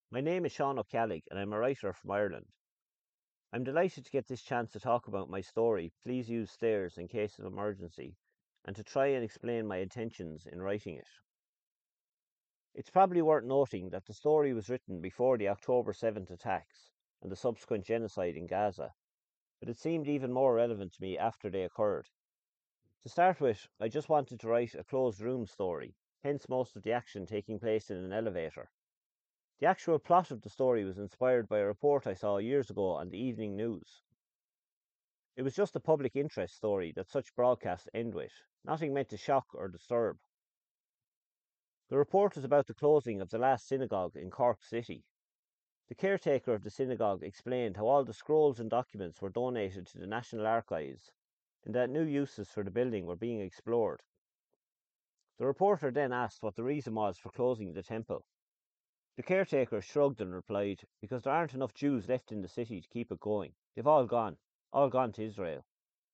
My name is Sean O'Callig and I'm a writer from Ireland. I'm delighted to get this chance to talk about my story, Please Use Stairs in Case of Emergency, and to try and explain my intentions in writing it. It's probably worth noting that the story was written before the October 7th attacks and the subsequent genocide in Gaza, but it seemed even more relevant to me after they occurred. To start with, I just wanted to write a closed room story, hence most of the action taking place in an elevator. The actual plot of the story was inspired by a report I saw years ago on the evening news. It was just a public interest story that such broadcasts end with, nothing meant to shock or disturb. The report was about the closing of the last synagogue in Cork City. The caretaker of the synagogue explained how all the scrolls and documents were donated to the National Archives and that new uses for the building were being explored. The reporter then asked what the reason was for closing the temple. The caretaker shrugged and replied, because there aren't enough Jews left in the city to keep it going. They've all gone to Israel.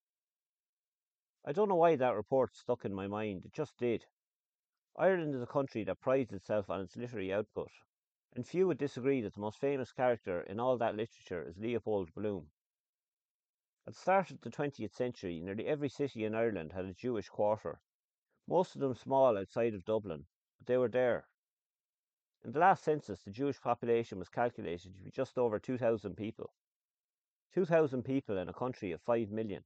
I don't know why that report stuck in my mind, it just did. Ireland is a country that prides itself on its literary output, and few would disagree that the most famous character in all that literature is Leopold Bloom. At the start of the 20th century, nearly every city in Ireland had a Jewish quarter, most of them small outside of Dublin, but they were there. In the last census, the Jewish population was calculated to be just over 2,000 people. 2,000 people in a country of 5 million.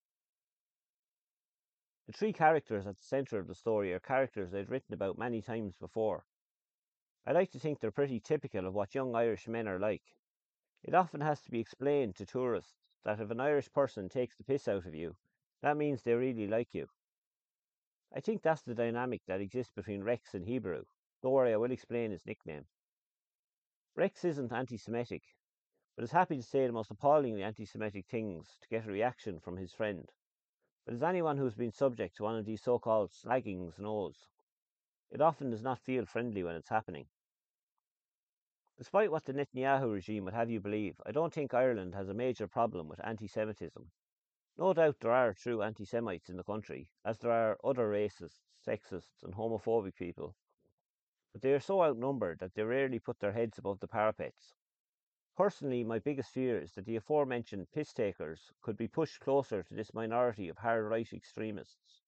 The three characters at the centre of the story are characters I'd written about many times before. I like to think they're pretty typical of what young Irish men are like. It often has to be explained to tourists that if an Irish person takes the piss out of you, that means they really like you. I think that's the dynamic that exists between Rex and Hebrew. Don't worry, I will explain his nickname. Rex isn't anti-Semitic, but is happy to say the most appallingly anti-Semitic things to get a reaction from his friend. But as anyone who has been subject to one of these so-called slaggings knows, it often does not feel friendly when it's happening. Despite what the Netanyahu regime would have you believe, I don't think Ireland has a major problem with anti-Semitism. No doubt there are true anti-Semites in the country, as there are other racists, sexists and homophobic people, but they are so outnumbered that they rarely put their heads above the parapets. Personally, my biggest fear is that the aforementioned piss takers could be pushed closer to this minority of hard-right extremists.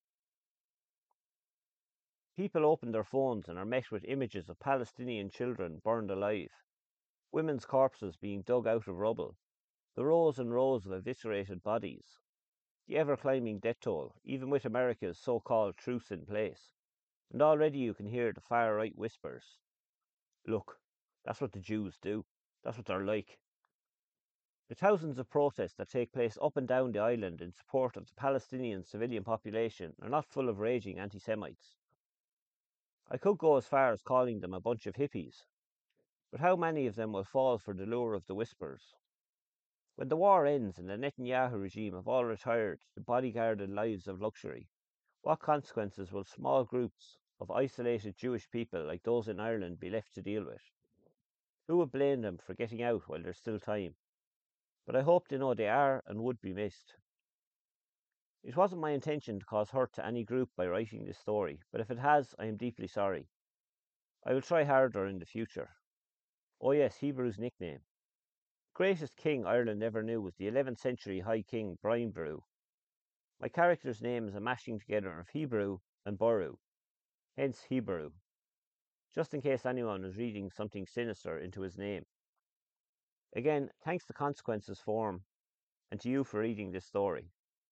People open their phones and are met with images of Palestinian children burned alive, women's corpses being dug out of rubble, the rows and rows of eviscerated bodies, the ever-climbing death toll, even with America's so-called truce in place. And already you can hear the far-right whispers. Look, that's what the Jews do. That's what they're like. The thousands of protests that take place up and down the island in support of the Palestinian civilian population are not full of raging anti-Semites. I could go as far as calling them a bunch of hippies, but how many of them will fall for the lure of the whispers? When the war ends and the Netanyahu regime have all retired to bodyguarded lives of luxury, what consequences will small groups of isolated Jewish people like those in Ireland be left to deal with? Who would blame them for getting out while there's still time? But I hope they know they are and would be missed. It wasn't my intention to cause hurt to any group by writing this story, but if it has, I am deeply sorry. I will try harder in the future. Oh yes, Hebrew's nickname. The greatest king Ireland ever knew was the 11th century High King Brian Boru. My character's name is a mashing together of Hebrew and Boru, hence Hebrew, just in case anyone was reading something sinister into his name. Again, thanks to Consequences Forum and to you for reading this story.